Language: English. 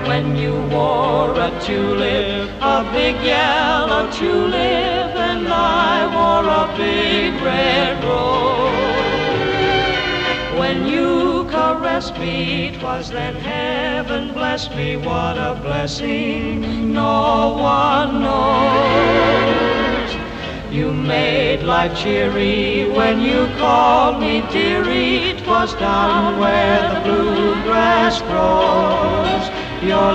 when you wore a tulip, a big yellow tulip, and I wore a big red rose. When you caressed me, 'twas then heaven blessed me. What a blessing no one knows. You made life cheery when you called me dearie. 'Twas down where the bluegrass grows. Your